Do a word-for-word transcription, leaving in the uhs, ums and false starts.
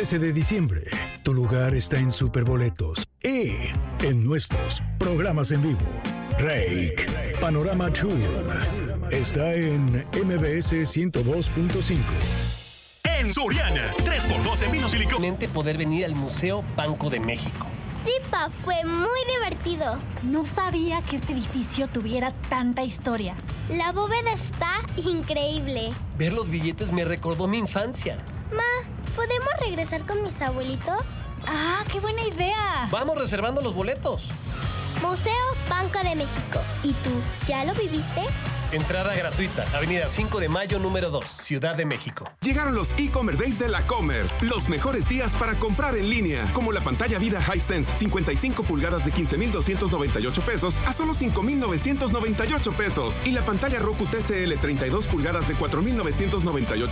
trece de diciembre, tu lugar está en Superboletos y en nuestros programas en vivo. Rake Panorama Tour está en M B S ciento dos punto cinco. En Soriana, tres por dos en vino silicón. Poder venir al Museo Banco de México. Sí, pa, fue muy divertido. No sabía que este edificio tuviera tanta historia. La bóveda está increíble. Ver los billetes me recordó mi infancia. Ma, ¿podemos regresar con mis abuelitos? ¡Ah, qué buena idea! Vamos reservando los boletos. Museo Banco de México. ¿Y tú, ya lo viviste? Entrada gratuita, Avenida cinco de Mayo, número dos, Ciudad de México. Llegaron los e-Commerce Days de la Comer. Los mejores días para comprar en línea. Como la pantalla Vida Hisense cincuenta y cinco pulgadas de quince mil doscientos noventa y ocho pesos a solo cinco mil novecientos noventa y ocho pesos. Y la pantalla Roku T C L treinta y dos pulgadas de cuatro mil novecientos noventa y ocho